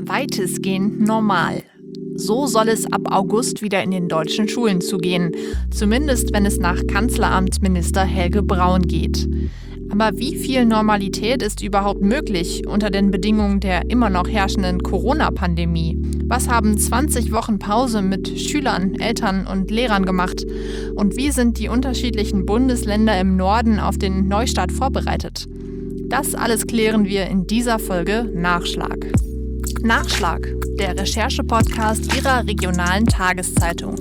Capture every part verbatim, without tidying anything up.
weitestgehend normal. So soll es ab August wieder in den deutschen Schulen zugehen. Zumindest wenn es nach Kanzleramtsminister Helge Braun geht. Aber wie viel Normalität ist überhaupt möglich unter den Bedingungen der immer noch herrschenden Corona-Pandemie? Was haben zwanzig Wochen Pause mit Schülern, Eltern und Lehrern gemacht? Und wie sind die unterschiedlichen Bundesländer im Norden auf den Neustart vorbereitet? Das alles klären wir in dieser Folge Nachschlag. Nachschlag, der Recherche-Podcast Ihrer regionalen Tageszeitung.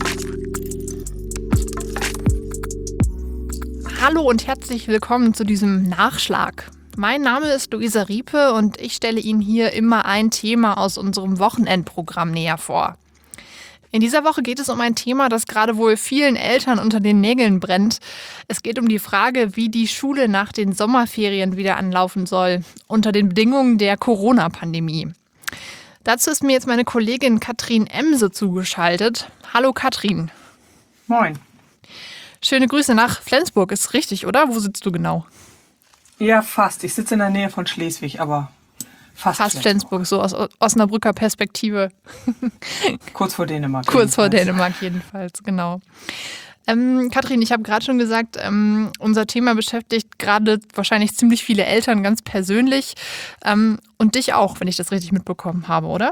Hallo und herzlich willkommen zu diesem Nachschlag. Mein Name ist Luisa Riepe und ich stelle Ihnen hier immer ein Thema aus unserem Wochenendprogramm näher vor. In dieser Woche geht es um ein Thema, das gerade wohl vielen Eltern unter den Nägeln brennt. Es geht um die Frage, wie die Schule nach den Sommerferien wieder anlaufen soll, unter den Bedingungen der Corona-Pandemie. Dazu ist mir jetzt meine Kollegin Katrin Emse zugeschaltet. Hallo Katrin. Moin. Schöne Grüße nach Flensburg, ist richtig, oder? Wo sitzt du genau? Ja, fast. Ich sitze in der Nähe von Schleswig, aber fast, fast Flensburg. Flensburg, so aus Osnabrücker Perspektive. Kurz vor Dänemark. Kurz vor Dänemark jedenfalls, genau. Ähm, Katrin, ich habe gerade schon gesagt, ähm, unser Thema beschäftigt gerade wahrscheinlich ziemlich viele Eltern ganz persönlich ähm, und dich auch, wenn ich das richtig mitbekommen habe, oder?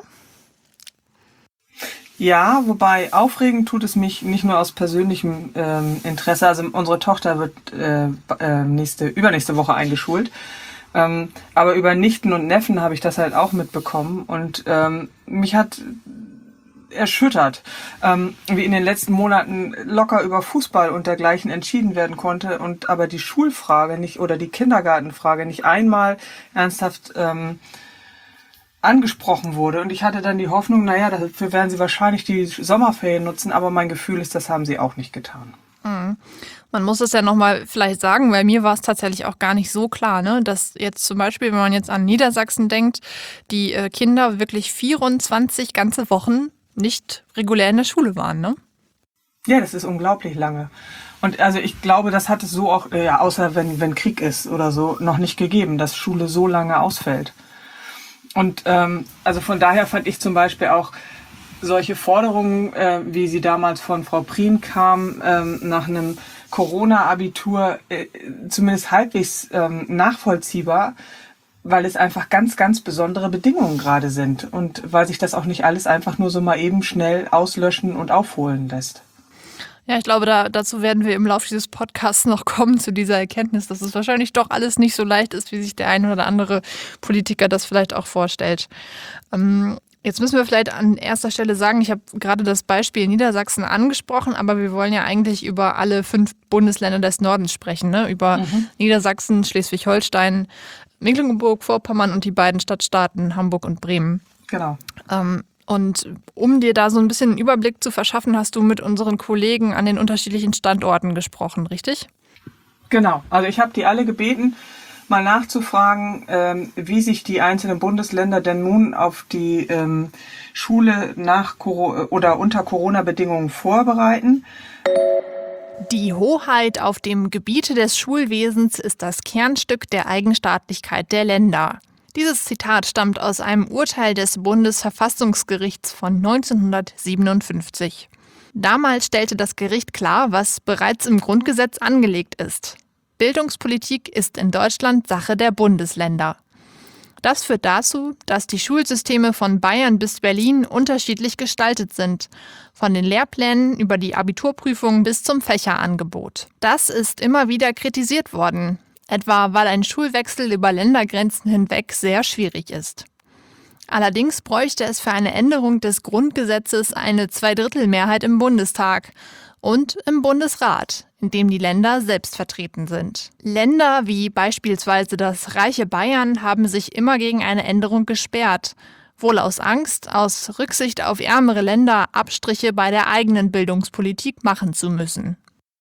Ja, wobei aufregend tut es mich nicht nur aus persönlichem ähm, Interesse. Also unsere Tochter wird äh, äh, nächste, übernächste Woche eingeschult. Ähm, aber über Nichten und Neffen habe ich das halt auch mitbekommen. Und ähm, mich hat erschüttert, ähm, wie in den letzten Monaten locker über Fußball und dergleichen entschieden werden konnte und aber die Schulfrage nicht oder die Kindergartenfrage nicht einmal ernsthaft ähm, angesprochen wurde. Und ich hatte dann die Hoffnung, naja, dafür werden sie wahrscheinlich die Sommerferien nutzen, aber mein Gefühl ist, das haben sie auch nicht getan. Mhm. Man muss es ja nochmal vielleicht sagen, weil mir war es tatsächlich auch gar nicht so klar, ne, dass jetzt zum Beispiel, wenn man jetzt an Niedersachsen denkt, die äh, Kinder wirklich vierundzwanzig ganze Wochen nicht regulär in der Schule waren, ne? Ja, das ist unglaublich lange. Und also ich glaube, das hat es so auch, äh, ja, außer wenn, wenn Krieg ist oder so, noch nicht gegeben, dass Schule so lange ausfällt. Und ähm, also von daher fand ich zum Beispiel auch solche Forderungen, äh, wie sie damals von Frau Prien kam, ähm, nach einem Corona-Abitur äh, zumindest halbwegs ähm, nachvollziehbar, weil es einfach ganz, ganz besondere Bedingungen gerade sind und weil sich das auch nicht alles einfach nur so mal eben schnell auslöschen und aufholen lässt. Ja, ich glaube, da, dazu werden wir im Laufe dieses Podcasts noch kommen, zu dieser Erkenntnis, dass es wahrscheinlich doch alles nicht so leicht ist, wie sich der eine oder andere Politiker das vielleicht auch vorstellt. Ähm, jetzt müssen wir vielleicht an erster Stelle sagen, ich habe gerade das Beispiel Niedersachsen angesprochen, aber wir wollen ja eigentlich über alle fünf Bundesländer des Nordens sprechen, ne? Über mhm. Niedersachsen, Schleswig-Holstein, Mecklenburg-Vorpommern und die beiden Stadtstaaten Hamburg und Bremen. Genau. Ähm, Und um dir da so ein bisschen einen Überblick zu verschaffen, hast du mit unseren Kollegen an den unterschiedlichen Standorten gesprochen, richtig? Genau. Also ich habe die alle gebeten, mal nachzufragen, ähm, wie sich die einzelnen Bundesländer denn nun auf die ähm, Schule nach Coro- oder unter Corona-Bedingungen vorbereiten. Die Hoheit auf dem Gebiete des Schulwesens ist das Kernstück der Eigenstaatlichkeit der Länder. Dieses Zitat stammt aus einem Urteil des Bundesverfassungsgerichts von neunzehnhundertsiebenundfünfzig. Damals stellte das Gericht klar, was bereits im Grundgesetz angelegt ist. Bildungspolitik ist in Deutschland Sache der Bundesländer. Das führt dazu, dass die Schulsysteme von Bayern bis Berlin unterschiedlich gestaltet sind, von den Lehrplänen über die Abiturprüfungen bis zum Fächerangebot. Das ist immer wieder kritisiert worden. Etwa weil ein Schulwechsel über Ländergrenzen hinweg sehr schwierig ist. Allerdings bräuchte es für eine Änderung des Grundgesetzes eine Zweidrittelmehrheit im Bundestag und im Bundesrat, in dem die Länder selbst vertreten sind. Länder wie beispielsweise das reiche Bayern haben sich immer gegen eine Änderung gesperrt, wohl aus Angst, aus Rücksicht auf ärmere Länder Abstriche bei der eigenen Bildungspolitik machen zu müssen.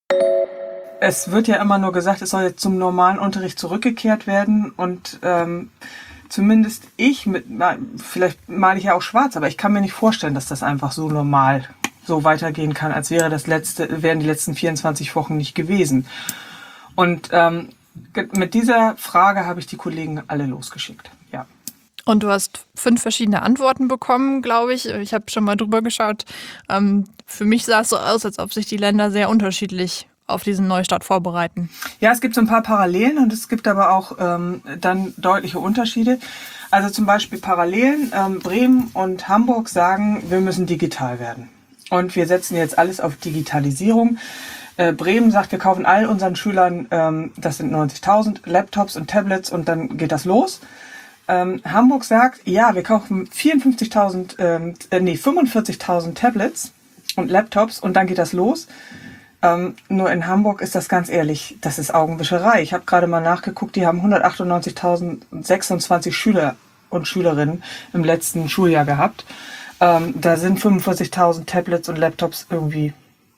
Es wird ja immer nur gesagt, es soll jetzt zum normalen Unterricht zurückgekehrt werden und ähm, zumindest ich, mit, vielleicht male ich ja auch schwarz, aber ich kann mir nicht vorstellen, dass das einfach so normal so weitergehen kann, als wäre das letzte, wären die letzten vierundzwanzig Wochen nicht gewesen. Und ähm, mit dieser Frage habe ich die Kollegen alle losgeschickt, ja. Und du hast fünf verschiedene Antworten bekommen, glaube ich. Ich habe schon mal drüber geschaut. Ähm, für mich sah es so aus, als ob sich die Länder sehr unterschiedlich auf diesen Neustart vorbereiten. Ja, es gibt so ein paar Parallelen und es gibt aber auch ähm, dann deutliche Unterschiede. Also zum Beispiel Parallelen. Ähm, Bremen und Hamburg sagen, wir müssen digital werden. Und wir setzen jetzt alles auf Digitalisierung. Äh, Bremen sagt, wir kaufen all unseren Schülern, ähm, das sind neunzigtausend, Laptops und Tablets und dann geht das los. Ähm, Hamburg sagt, ja, wir kaufen vierundfünfzigtausend, ähm, äh, nee, fünfundvierzigtausend Tablets und Laptops und dann geht das los. Ähm, nur in Hamburg ist das ganz ehrlich, das ist Augenwischerei. Ich habe gerade mal nachgeguckt, die haben hundertachtundneunzigtausendsechsundzwanzig Schüler und Schülerinnen im letzten Schuljahr gehabt. Ähm, da sind fünfundvierzigtausend Tablets und Laptops irgendwie,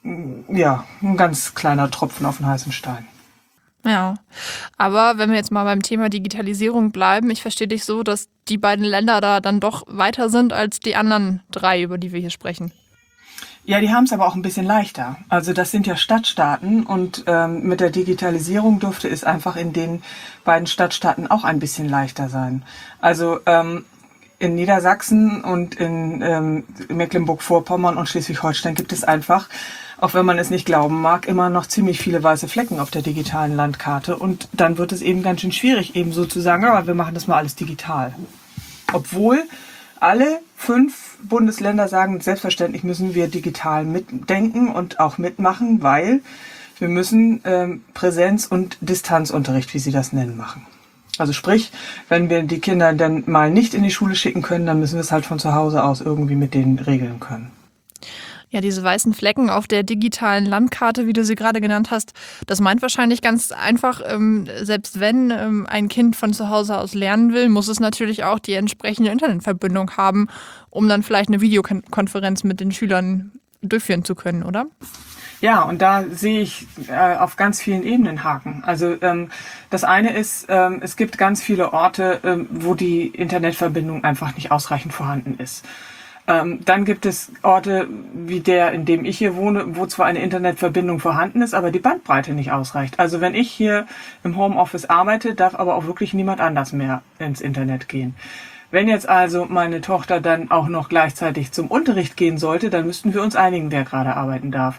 ja, ein ganz kleiner Tropfen auf den heißen Stein. Ja, aber wenn wir jetzt mal beim Thema Digitalisierung bleiben, ich verstehe dich so, dass die beiden Länder da dann doch weiter sind als die anderen drei, über die wir hier sprechen. Ja, die haben es aber auch ein bisschen leichter. Also das sind ja Stadtstaaten und ähm, mit der Digitalisierung dürfte es einfach in den beiden Stadtstaaten auch ein bisschen leichter sein. Also ähm, in Niedersachsen und in ähm, Mecklenburg-Vorpommern und Schleswig-Holstein gibt es einfach, auch wenn man es nicht glauben mag, immer noch ziemlich viele weiße Flecken auf der digitalen Landkarte. Und dann wird es eben ganz schön schwierig, eben so zu sagen, aber wir machen das mal alles digital. Obwohl alle fünf Bundesländer sagen, selbstverständlich müssen wir digital mitdenken und auch mitmachen, weil wir müssen ähm, Präsenz- und Distanzunterricht, wie sie das nennen, machen. Also sprich, wenn wir die Kinder dann mal nicht in die Schule schicken können, dann müssen wir es halt von zu Hause aus irgendwie mit denen regeln können. Ja, diese weißen Flecken auf der digitalen Landkarte, wie du sie gerade genannt hast, das meint wahrscheinlich ganz einfach, ähm, selbst wenn ähm, ein Kind von zu Hause aus lernen will, muss es natürlich auch die entsprechende Internetverbindung haben, um dann vielleicht eine Videokonferenz mit den Schülern durchführen zu können, oder? Ja, und da sehe ich äh, auf ganz vielen Ebenen Haken. Also ähm, das eine ist, ähm, es gibt ganz viele Orte, ähm, wo die Internetverbindung einfach nicht ausreichend vorhanden ist. Ähm, dann gibt es Orte wie der, in dem ich hier wohne, wo zwar eine Internetverbindung vorhanden ist, aber die Bandbreite nicht ausreicht. Also wenn ich hier im Homeoffice arbeite, darf aber auch wirklich niemand anders mehr ins Internet gehen. Wenn jetzt also meine Tochter dann auch noch gleichzeitig zum Unterricht gehen sollte, dann müssten wir uns einigen, wer gerade arbeiten darf.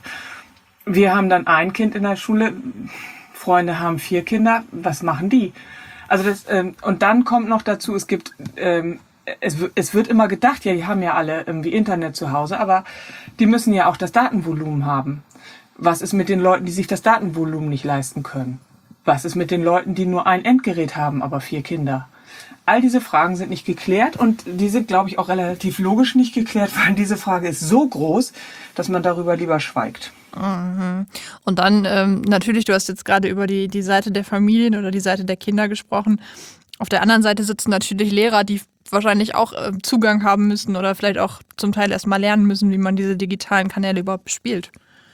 Wir haben dann ein Kind in der Schule, Freunde haben vier Kinder, was machen die? Also das, ähm, und dann kommt noch dazu, es gibt... Ähm, Es, es wird immer gedacht, ja, die haben ja alle irgendwie Internet zu Hause, aber die müssen ja auch das Datenvolumen haben. Was ist mit den Leuten, die sich das Datenvolumen nicht leisten können? Was ist mit den Leuten, die nur ein Endgerät haben, aber vier Kinder? All diese Fragen sind nicht geklärt und die sind, glaube ich, auch relativ logisch nicht geklärt, weil diese Frage ist so groß, dass man darüber lieber schweigt. Mhm. Und dann ähm, natürlich, du hast jetzt gerade über die, die Seite der Familien oder die Seite der Kinder gesprochen. Auf der anderen Seite sitzen natürlich Lehrer, die wahrscheinlich auch äh, Zugang haben müssen oder vielleicht auch zum Teil erst mal lernen müssen, wie man diese digitalen Kanäle überhaupt bespielt.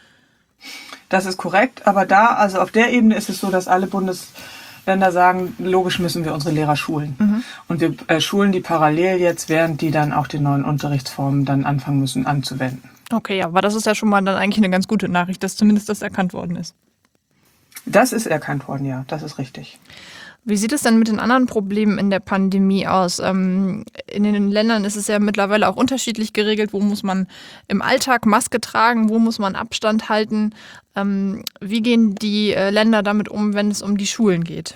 Das ist korrekt, aber da, also auf der Ebene ist es so, dass alle Bundesländer sagen, logisch müssen wir unsere Lehrer schulen. Mhm. Und wir äh, schulen die parallel jetzt, während die dann auch die neuen Unterrichtsformen dann anfangen müssen anzuwenden. Okay, ja, aber das ist ja schon mal dann eigentlich eine ganz gute Nachricht, dass zumindest das erkannt worden ist. Das ist erkannt worden, ja, das ist richtig. Wie sieht es denn mit den anderen Problemen in der Pandemie aus? Ähm, in den Ländern ist es ja mittlerweile auch unterschiedlich geregelt. Wo muss man im Alltag Maske tragen? Wo muss man Abstand halten? Ähm, wie gehen die äh, Länder damit um, wenn es um die Schulen geht?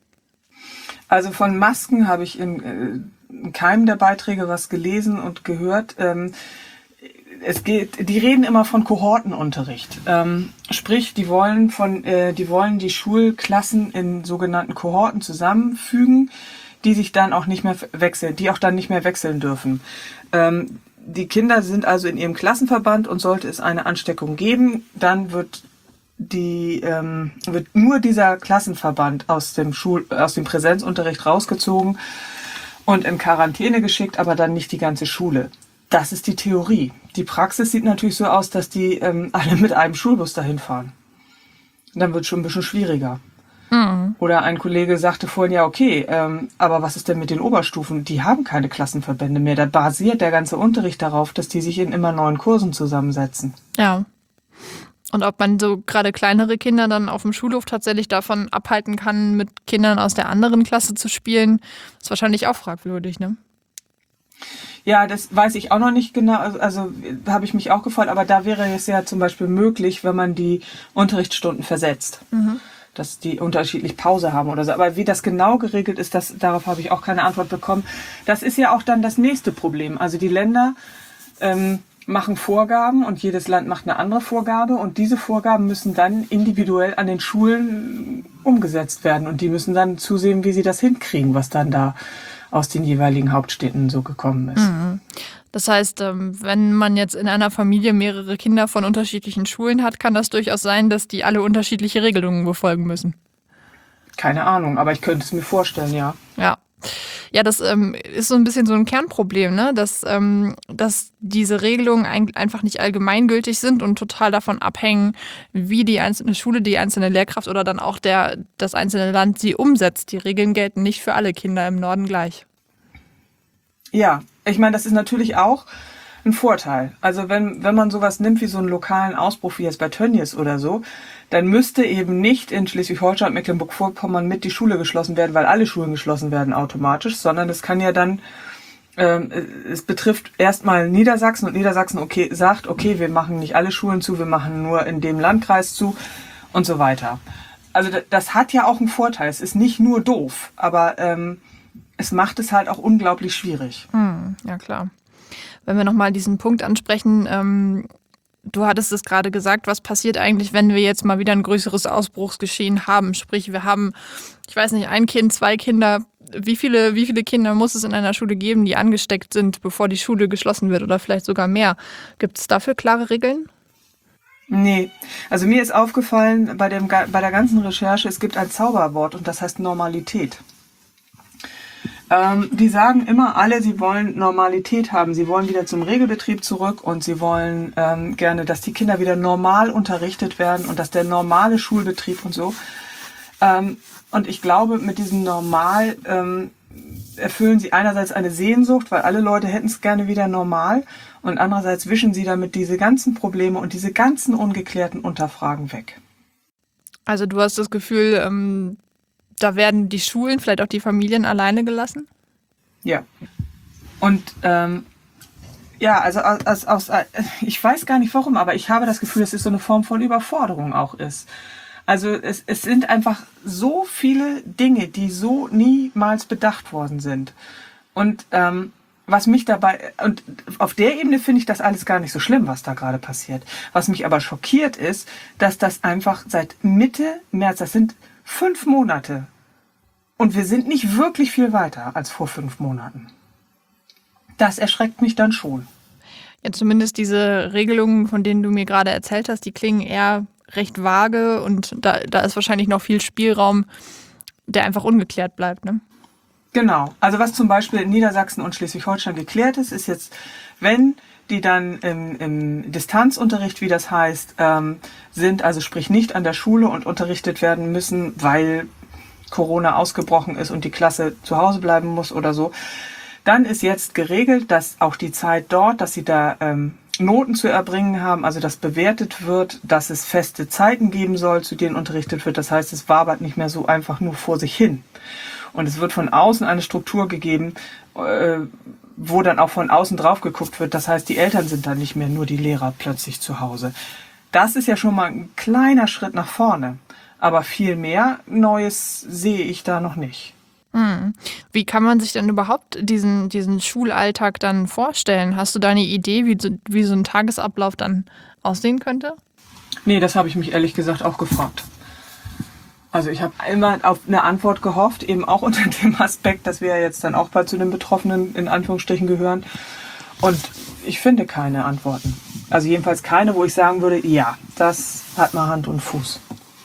Also von Masken habe ich in, äh, in keinem der Beiträge was gelesen und gehört. Ähm, Es geht, die reden immer von Kohortenunterricht. Ähm, sprich, die wollen von, äh, die wollen die Schulklassen in sogenannten Kohorten zusammenfügen, die sich dann auch nicht mehr wechseln, die auch dann nicht mehr wechseln dürfen. Ähm, die Kinder sind also in ihrem Klassenverband und sollte es eine Ansteckung geben, dann wird die, ähm, wird nur dieser Klassenverband aus dem Schul, aus dem Präsenzunterricht rausgezogen und in Quarantäne geschickt, aber dann nicht die ganze Schule. Das ist die Theorie. Die Praxis sieht natürlich so aus, dass die ähm, alle mit einem Schulbus dahin fahren. Dann wird es schon ein bisschen schwieriger. Mhm. Oder ein Kollege sagte vorhin, ja okay, ähm, aber was ist denn mit den Oberstufen? Die haben keine Klassenverbände mehr. Da basiert der ganze Unterricht darauf, dass die sich in immer neuen Kursen zusammensetzen. Ja. Und ob man so gerade kleinere Kinder dann auf dem Schulhof tatsächlich davon abhalten kann, mit Kindern aus der anderen Klasse zu spielen, ist wahrscheinlich auch fragwürdig, ne? Ja, das weiß ich auch noch nicht genau. Also, also habe ich mich auch gefreut. Aber da wäre es ja zum Beispiel möglich, wenn man die Unterrichtsstunden versetzt. Mhm. Dass die unterschiedlich Pause haben oder so. Aber wie das genau geregelt ist, das, darauf habe ich auch keine Antwort bekommen. Das ist ja auch dann das nächste Problem. Also die Länder ähm, machen Vorgaben und jedes Land macht eine andere Vorgabe. Und diese Vorgaben müssen dann individuell an den Schulen umgesetzt werden. Und die müssen dann zusehen, wie sie das hinkriegen, was dann da aus den jeweiligen Hauptstädten so gekommen ist. Mhm. Das heißt, wenn man jetzt in einer Familie mehrere Kinder von unterschiedlichen Schulen hat, kann das durchaus sein, dass die alle unterschiedliche Regelungen befolgen müssen. Keine Ahnung, aber ich könnte es mir vorstellen, ja. Ja. Ja, das ähm, ist so ein bisschen so ein Kernproblem, ne? dass, ähm, dass diese Regelungen ein, einfach nicht allgemeingültig sind und total davon abhängen, wie die einzelne Schule, die einzelne Lehrkraft oder dann auch der, das einzelne Land sie umsetzt. Die Regeln gelten nicht für alle Kinder im Norden gleich. Ja, ich meine, das ist natürlich auch ein Vorteil. Also wenn, wenn man sowas nimmt wie so einen lokalen Ausbruch wie jetzt bei Tönnies oder so, dann müsste eben nicht in Schleswig-Holstein und Mecklenburg-Vorpommern mit die Schule geschlossen werden, weil alle Schulen geschlossen werden automatisch, sondern es kann ja dann, ähm, es betrifft erstmal Niedersachsen und Niedersachsen okay, sagt, okay, wir machen nicht alle Schulen zu, wir machen nur in dem Landkreis zu und so weiter. Also das hat ja auch einen Vorteil. Es ist nicht nur doof, aber ähm, es macht es halt auch unglaublich schwierig. Hm, ja, klar. Wenn wir nochmal diesen Punkt ansprechen, ähm, du hattest es gerade gesagt, was passiert eigentlich, wenn wir jetzt mal wieder ein größeres Ausbruchsgeschehen haben? Sprich, wir haben, ich weiß nicht, ein Kind, zwei Kinder. Wie viele, wie viele Kinder muss es in einer Schule geben, die angesteckt sind, bevor die Schule geschlossen wird oder vielleicht sogar mehr? Gibt es dafür klare Regeln? Nee, also mir ist aufgefallen bei, dem, bei der ganzen Recherche, es gibt ein Zauberwort und das heißt Normalität. Ähm, die sagen immer alle, sie wollen Normalität haben. Sie wollen wieder zum Regelbetrieb zurück und sie wollen ähm, gerne, dass die Kinder wieder normal unterrichtet werden und dass der normale Schulbetrieb und so. Ähm, und ich glaube, mit diesem Normal ähm, erfüllen sie einerseits eine Sehnsucht, weil alle Leute hätten es gerne wieder normal und andererseits wischen sie damit diese ganzen Probleme und diese ganzen ungeklärten Unterfragen weg. Also du hast das Gefühl, ähm da werden die Schulen, vielleicht auch die Familien alleine gelassen? Ja. Und ähm, ja, also aus, aus, aus, ich weiß gar nicht warum, aber ich habe das Gefühl, dass es so eine Form von Überforderung auch ist. Also es, es sind einfach so viele Dinge, die so niemals bedacht worden sind. Und ähm, was mich dabei, und auf der Ebene finde ich das alles gar nicht so schlimm, was da gerade passiert. Was mich aber schockiert ist, dass das einfach seit Mitte März, das sind fünf Monate. Und wir sind nicht wirklich viel weiter als vor fünf Monaten. Das erschreckt mich dann schon. Ja, zumindest diese Regelungen, von denen du mir gerade erzählt hast, die klingen eher recht vage und da, da ist wahrscheinlich noch viel Spielraum, der einfach ungeklärt bleibt, ne? Genau. Also was zum Beispiel in Niedersachsen und Schleswig-Holstein geklärt ist, ist jetzt, wenn die dann im, im Distanzunterricht, wie das heißt, ähm, sind, also sprich nicht an der Schule und unterrichtet werden müssen, weil Corona ausgebrochen ist und die Klasse zu Hause bleiben muss oder so, dann ist jetzt geregelt, dass auch die Zeit dort, dass sie da ähm, Noten zu erbringen haben, also dass bewertet wird, dass es feste Zeiten geben soll, zu denen unterrichtet wird. Das heißt, es wabert nicht mehr so einfach nur vor sich hin. Und es wird von außen eine Struktur gegeben, äh, wo dann auch von außen drauf geguckt wird. Das heißt, die Eltern sind dann nicht mehr nur die Lehrer plötzlich zu Hause. Das ist ja schon mal ein kleiner Schritt nach vorne. Aber viel mehr Neues sehe ich da noch nicht. Hm. Wie kann man sich denn überhaupt diesen, diesen Schulalltag dann vorstellen? Hast du da eine Idee, wie so, wie so ein Tagesablauf dann aussehen könnte? Nee, das habe ich mich ehrlich gesagt auch gefragt. Also ich habe immer auf eine Antwort gehofft, eben auch unter dem Aspekt, dass wir ja jetzt dann auch bald zu den Betroffenen in Anführungsstrichen gehören. Und ich finde keine Antworten. Also jedenfalls keine, wo ich sagen würde, ja, das hat mal Hand und Fuß.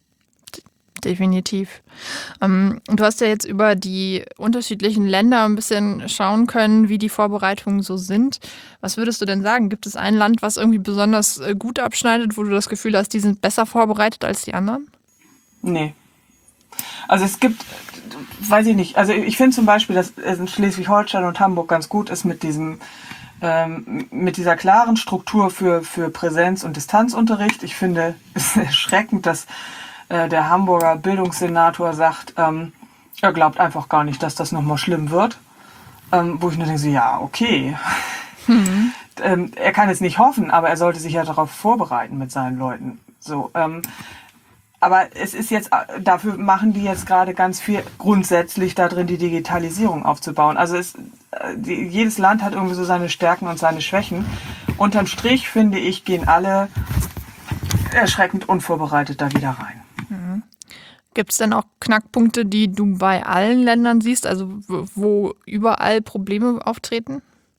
Definitiv. Ähm, du hast ja jetzt über die unterschiedlichen Länder ein bisschen schauen können, wie die Vorbereitungen so sind. Was würdest du denn sagen? Gibt es ein Land, was irgendwie besonders gut abschneidet, wo du das Gefühl hast, die sind besser vorbereitet als die anderen? Nee. Also es gibt, weiß ich nicht, also ich finde zum Beispiel, dass es in Schleswig-Holstein und Hamburg ganz gut ist mit diesem, ähm, mit dieser klaren Struktur für, für Präsenz- und Distanzunterricht. Ich finde es erschreckend, dass äh, der Hamburger Bildungssenator sagt, ähm, er glaubt einfach gar nicht, dass das nochmal schlimm wird. Ähm, wo ich nur denke, so, ja, okay. Mhm. ähm, er kann es nicht hoffen, aber er sollte sich ja darauf vorbereiten mit seinen Leuten. So, ähm, aber es ist jetzt, dafür machen die jetzt gerade ganz viel grundsätzlich da drin, die Digitalisierung aufzubauen. Also es, die, jedes Land hat irgendwie so seine Stärken und seine Schwächen. Unterm Strich, finde ich, gehen alle erschreckend unvorbereitet da wieder rein. Mhm. Gibt es denn auch Knackpunkte, die du bei allen Ländern siehst, also wo überall Probleme auftreten?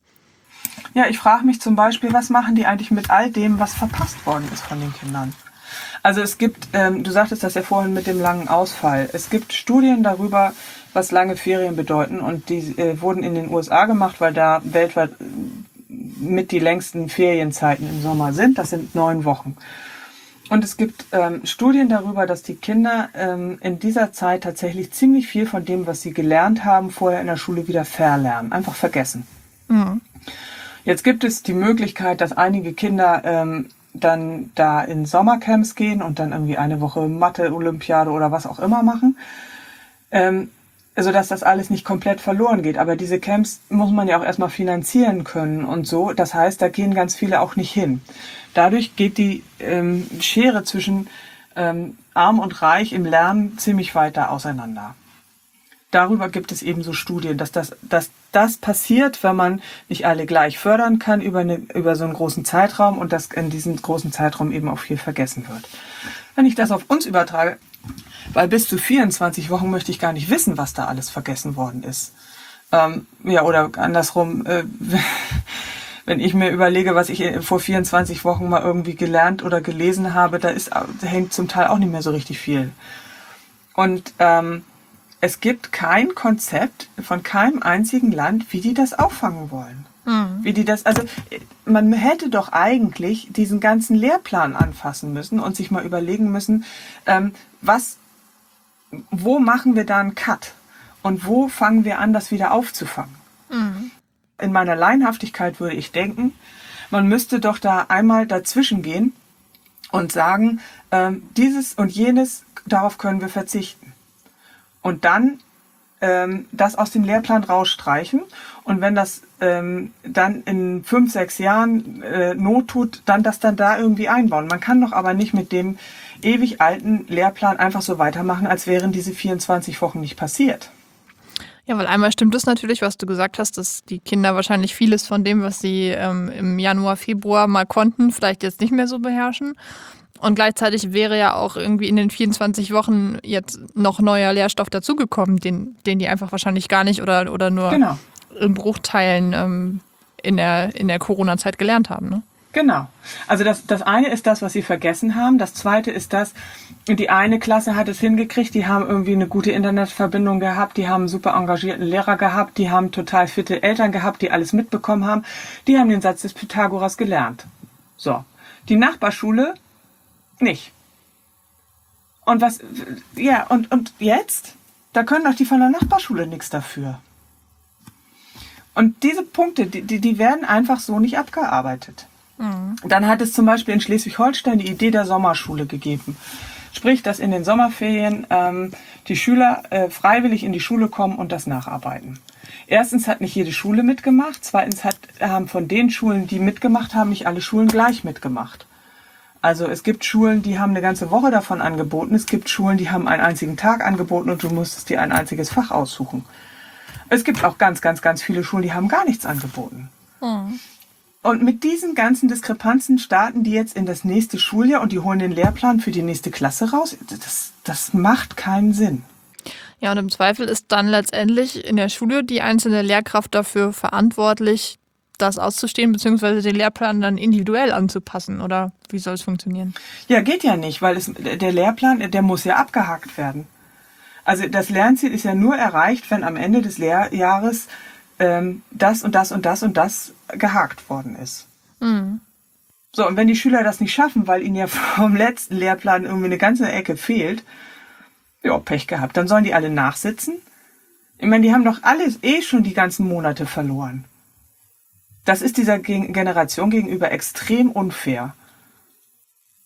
Ja, ich frage mich zum Beispiel, was machen die eigentlich mit all dem, was verpasst worden ist von den Kindern? Also es gibt, ähm, du sagtest das ja vorhin mit dem langen Ausfall, es gibt Studien darüber, was lange Ferien bedeuten und die äh, wurden in den U S A gemacht, weil da weltweit mit die längsten Ferienzeiten im Sommer sind, das sind neun Wochen. Und es gibt ähm, Studien darüber, dass die Kinder ähm, in dieser Zeit tatsächlich ziemlich viel von dem, was sie gelernt haben, vorher in der Schule wieder verlernen, einfach vergessen. Mhm. Jetzt gibt es die Möglichkeit, dass einige Kinder ähm, dann da in Sommercamps gehen und dann irgendwie eine Woche Mathe-Olympiade oder was auch immer machen, ähm, sodass das alles nicht komplett verloren geht. Aber diese Camps muss man ja auch erstmal finanzieren können und so. Das heißt, da gehen ganz viele auch nicht hin. Dadurch geht die ähm, Schere zwischen ähm, Arm und Reich im Lernen ziemlich weiter auseinander. Darüber gibt es eben so Studien, dass das, dass das passiert, wenn man nicht alle gleich fördern kann über, eine, über so einen großen Zeitraum und dass in diesem großen Zeitraum eben auch viel vergessen wird. Wenn ich das auf uns übertrage, weil bis zu vierundzwanzig Wochen möchte ich gar nicht wissen, was da alles vergessen worden ist. Ähm, ja, oder andersrum, äh, wenn ich mir überlege, was ich vor vierundzwanzig Wochen mal irgendwie gelernt oder gelesen habe, da, ist, da hängt zum Teil auch nicht mehr so richtig viel. Und ähm, es gibt kein Konzept von keinem einzigen Land, wie die das auffangen wollen. Mhm. Wie die das, also man hätte doch eigentlich diesen ganzen Lehrplan anfassen müssen und sich mal überlegen müssen, ähm, was, wo machen wir da einen Cut und wo fangen wir an, das wieder aufzufangen. Mhm. In meiner Laienhaftigkeit würde ich denken, man müsste doch da einmal dazwischen gehen und sagen, ähm, dieses und jenes, darauf können wir verzichten. Und dann ähm, das aus dem Lehrplan rausstreichen. Und wenn das ähm, dann in fünf, sechs Jahren äh, Not tut, dann das dann da irgendwie einbauen. Man kann doch aber nicht mit dem ewig alten Lehrplan einfach so weitermachen, als wären diese vierundzwanzig Wochen nicht passiert. Ja, weil einmal stimmt es natürlich, was du gesagt hast, dass die Kinder wahrscheinlich vieles von dem, was sie ähm, im Januar, Februar mal konnten, vielleicht jetzt nicht mehr so beherrschen. Und gleichzeitig wäre ja auch irgendwie in den vierundzwanzig Wochen jetzt noch neuer Lehrstoff dazugekommen, den, den die einfach wahrscheinlich gar nicht oder, oder nur genau. in Bruchteilen ähm, in der, in der Corona-Zeit gelernt haben. Ne? Genau. Also das, das eine ist das, was sie vergessen haben. Das zweite ist das, die eine Klasse hat es hingekriegt, die haben irgendwie eine gute Internetverbindung gehabt, die haben einen super engagierten Lehrer gehabt, die haben total fitte Eltern gehabt, die alles mitbekommen haben. Die haben den Satz des Pythagoras gelernt. So. Die Nachbarschule nicht. Und was, ja, und, und jetzt? Da können doch die von der Nachbarschule nichts dafür. Und diese Punkte, die, die, die werden einfach so nicht abgearbeitet. Mhm. Dann hat es zum Beispiel in Schleswig-Holstein die Idee der Sommerschule gegeben. Sprich, dass in den Sommerferien ähm, die Schüler äh, freiwillig in die Schule kommen und das nacharbeiten. Erstens hat nicht jede Schule mitgemacht. Zweitens hat, haben von den Schulen, die mitgemacht haben, nicht alle Schulen gleich mitgemacht. Also es gibt Schulen, die haben eine ganze Woche davon angeboten. Es gibt Schulen, die haben einen einzigen Tag angeboten und du musstest dir ein einziges Fach aussuchen. Es gibt auch ganz, ganz, ganz viele Schulen, die haben gar nichts angeboten. Mhm. Und mit diesen ganzen Diskrepanzen starten die jetzt in das nächste Schuljahr und die holen den Lehrplan für die nächste Klasse raus. Das, das macht keinen Sinn. Ja, und im Zweifel ist dann letztendlich in der Schule die einzelne Lehrkraft dafür verantwortlich, das auszustehen, beziehungsweise den Lehrplan dann individuell anzupassen, oder wie soll es funktionieren? Ja, geht ja nicht, weil es, der Lehrplan, der muss ja abgehakt werden. Also das Lernziel ist ja nur erreicht, wenn am Ende des Lehrjahres ähm, das und das und das und das gehakt worden ist. Mhm. So, und wenn die Schüler das nicht schaffen, weil ihnen ja vom letzten Lehrplan irgendwie eine ganze Ecke fehlt, ja, Pech gehabt, dann sollen die alle nachsitzen. Ich meine, die haben doch alles eh schon die ganzen Monate verloren. Das ist dieser Generation gegenüber extrem unfair.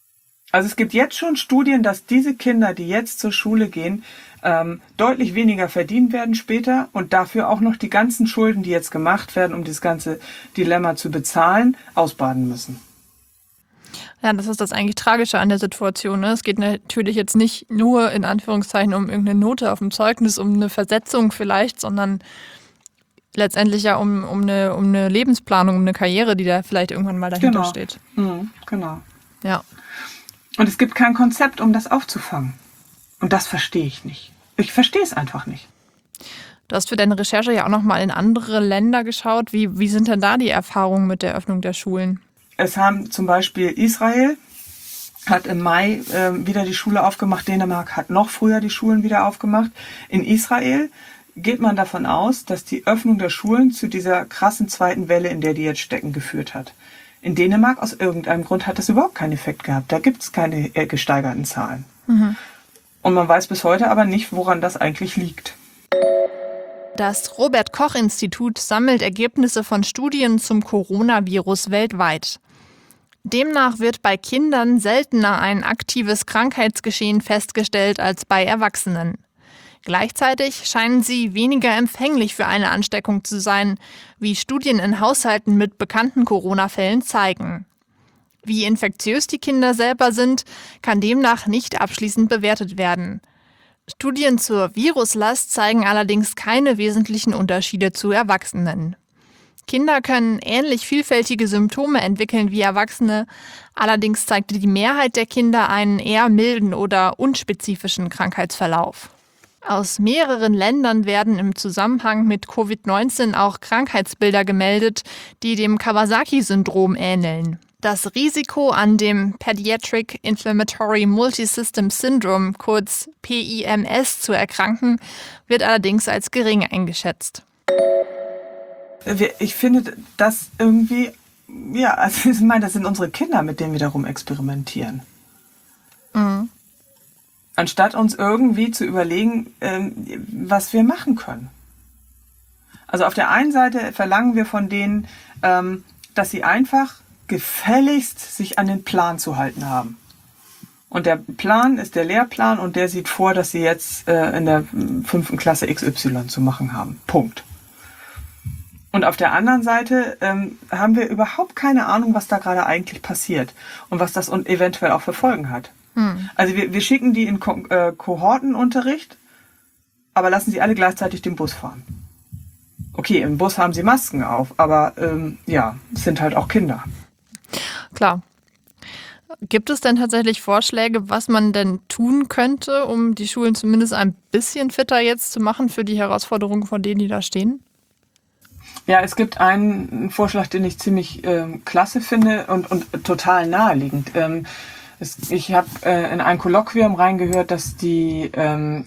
Also es gibt jetzt schon Studien, dass diese Kinder, die jetzt zur Schule gehen, ähm, deutlich weniger verdienen werden später und dafür auch noch die ganzen Schulden, die jetzt gemacht werden, um dieses ganze Dilemma zu bezahlen, ausbaden müssen. Ja, das ist das eigentlich Tragische an der Situation. Ne? Es geht natürlich jetzt nicht nur in Anführungszeichen um irgendeine Note auf dem Zeugnis, um eine Versetzung vielleicht, sondern letztendlich ja um, um, eine, um eine Lebensplanung, um eine Karriere, die da vielleicht irgendwann mal dahinter Genau. steht. Mhm, genau. Ja. Und es gibt kein Konzept, um das aufzufangen. Und das verstehe ich nicht. Ich verstehe es einfach nicht. Du hast für deine Recherche ja auch nochmal in andere Länder geschaut. Wie, wie sind denn da die Erfahrungen mit der Öffnung der Schulen? Es haben zum Beispiel Israel hat im Mai äh, wieder die Schule aufgemacht. Dänemark hat noch früher die Schulen wieder aufgemacht. In Israel geht man davon aus, dass die Öffnung der Schulen zu dieser krassen zweiten Welle, in der die jetzt stecken, geführt hat. In Dänemark aus irgendeinem Grund hat das überhaupt keinen Effekt gehabt. Da gibt es keine äh, gesteigerten Zahlen. Mhm. Und man weiß bis heute aber nicht, woran das eigentlich liegt. Das Robert-Koch-Institut sammelt Ergebnisse von Studien zum Coronavirus weltweit. Demnach wird bei Kindern seltener ein aktives Krankheitsgeschehen festgestellt als bei Erwachsenen. Gleichzeitig scheinen sie weniger empfänglich für eine Ansteckung zu sein, wie Studien in Haushalten mit bekannten Corona-Fällen zeigen. Wie infektiös die Kinder selber sind, kann demnach nicht abschließend bewertet werden. Studien zur Viruslast zeigen allerdings keine wesentlichen Unterschiede zu Erwachsenen. Kinder können ähnlich vielfältige Symptome entwickeln wie Erwachsene, allerdings zeigte die Mehrheit der Kinder einen eher milden oder unspezifischen Krankheitsverlauf. Aus mehreren Ländern werden im Zusammenhang mit Covid neunzehn auch Krankheitsbilder gemeldet, die dem Kawasaki-Syndrom ähneln. Das Risiko, an dem Pediatric Inflammatory Multisystem Syndrome, kurz P I M S, zu erkranken, wird allerdings als gering eingeschätzt. Ich finde das irgendwie, ja, also ich meine, das sind unsere Kinder, mit denen wir darum experimentieren. Mhm. Anstatt uns irgendwie zu überlegen, was wir machen können. Also auf der einen Seite verlangen wir von denen, dass sie einfach gefälligst sich an den Plan zu halten haben. Und der Plan ist der Lehrplan und der sieht vor, dass sie jetzt in der fünften Klasse X Y zu machen haben. Punkt. Und auf der anderen Seite ähm, haben wir überhaupt keine Ahnung, was da gerade eigentlich passiert und was das und eventuell auch für Folgen hat. Hm. Also wir, wir schicken die in Ko- äh, Kohortenunterricht, aber lassen sie alle gleichzeitig den Bus fahren. Okay, im Bus haben sie Masken auf, aber ähm, ja, es sind halt auch Kinder. Klar. Gibt es denn tatsächlich Vorschläge, was man denn tun könnte, um die Schulen zumindest ein bisschen fitter jetzt zu machen für die Herausforderungen, vor denen die da stehen? Ja, es gibt einen Vorschlag, den ich ziemlich ähm, klasse finde und, und total naheliegend. Ähm, es, ich habe äh, in ein Kolloquium reingehört, dass die ähm,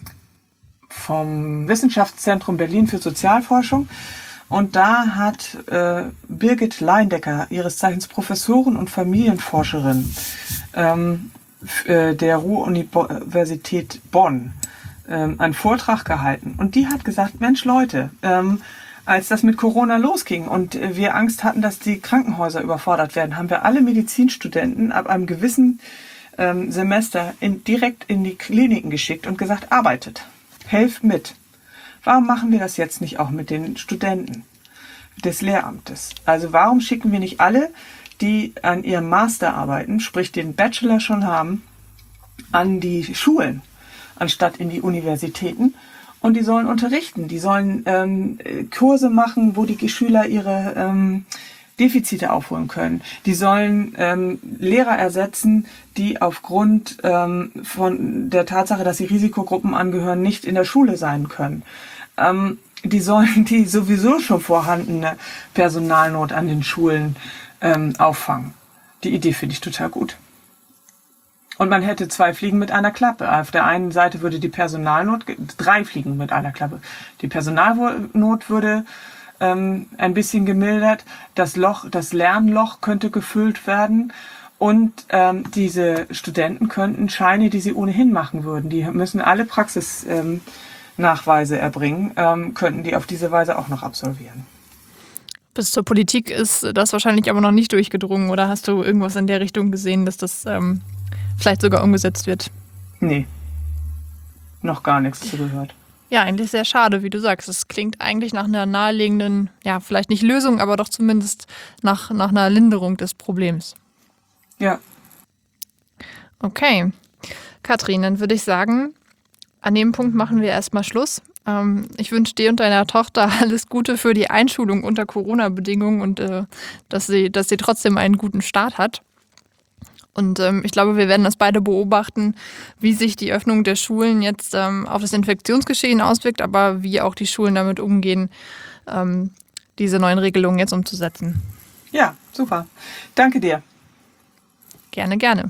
vom Wissenschaftszentrum Berlin für Sozialforschung und da hat äh, Birgit Leindecker, ihres Zeichens Professorin und Familienforscherin ähm, äh, der Ruhr-Universität Bonn, ähm, einen Vortrag gehalten. Und die hat gesagt, Mensch Leute, ähm, als das mit Corona losging und wir Angst hatten, dass die Krankenhäuser überfordert werden, haben wir alle Medizinstudenten ab einem gewissen ähm, Semester in, direkt in die Kliniken geschickt und gesagt, arbeitet, helft mit. Warum machen wir das jetzt nicht auch mit den Studenten des Lehramtes? Also warum schicken wir nicht alle, die an ihrem Master arbeiten, sprich den Bachelor schon haben, an die Schulen, anstatt in die Universitäten? Und die sollen unterrichten, die sollen ähm, Kurse machen, wo die Schüler ihre ähm, Defizite aufholen können. Die sollen ähm, Lehrer ersetzen, die aufgrund ähm, von der Tatsache, dass sie Risikogruppen angehören, nicht in der Schule sein können. Ähm, die sollen die sowieso schon vorhandene Personalnot an den Schulen ähm, auffangen. Die Idee finde ich total gut. Und man hätte zwei Fliegen mit einer Klappe. Auf der einen Seite würde die Personalnot, drei Fliegen mit einer Klappe. Die Personalnot würde ähm, ein bisschen gemildert. Das Loch, das Lernloch könnte gefüllt werden. Und ähm, diese Studenten könnten Scheine, die sie ohnehin machen würden, die müssen alle Praxisnachweise ähm, erbringen, ähm, könnten die auf diese Weise auch noch absolvieren. Bis zur Politik ist das wahrscheinlich aber noch nicht durchgedrungen. Oder hast du irgendwas in der Richtung gesehen, dass das... Ähm vielleicht sogar umgesetzt wird. Nee, noch gar nichts zu gehört. Ja, eigentlich sehr schade, wie du sagst. Es klingt eigentlich nach einer naheliegenden, ja, vielleicht nicht Lösung, aber doch zumindest nach, nach einer Linderung des Problems. Ja. Okay. Katrin, dann würde ich sagen, an dem Punkt machen wir erstmal Schluss. Ähm, ich wünsche dir und deiner Tochter alles Gute für die Einschulung unter Corona-Bedingungen und äh, dass sie, dass sie trotzdem einen guten Start hat. Und ähm, ich glaube, wir werden das beide beobachten, wie sich die Öffnung der Schulen jetzt ähm, auf das Infektionsgeschehen auswirkt, aber wie auch die Schulen damit umgehen, ähm, diese neuen Regelungen jetzt umzusetzen. Ja, super. Danke dir. Gerne, gerne.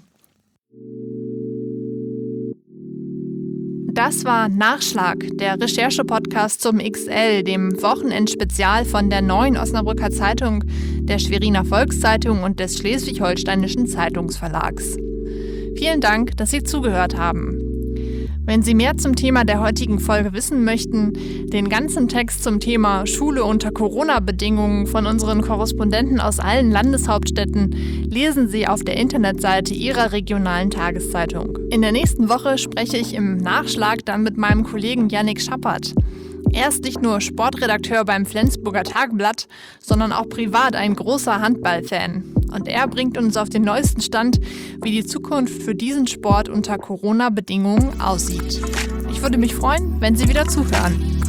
Das war Nachschlag, der Recherche-Podcast zum X L, dem Wochenendspezial von der Neuen Osnabrücker Zeitung, der Schweriner Volkszeitung und des Schleswig-Holsteinischen Zeitungsverlags. Vielen Dank, dass Sie zugehört haben. Wenn Sie mehr zum Thema der heutigen Folge wissen möchten, den ganzen Text zum Thema Schule unter Corona-Bedingungen von unseren Korrespondenten aus allen Landeshauptstädten lesen Sie auf der Internetseite Ihrer regionalen Tageszeitung. In der nächsten Woche spreche ich im Nachschlag dann mit meinem Kollegen Yannick Schappert. Er ist nicht nur Sportredakteur beim Flensburger Tagblatt, sondern auch privat ein großer Handballfan. Und er bringt uns auf den neuesten Stand, wie die Zukunft für diesen Sport unter Corona-Bedingungen aussieht. Ich würde mich freuen, wenn Sie wieder zuhören.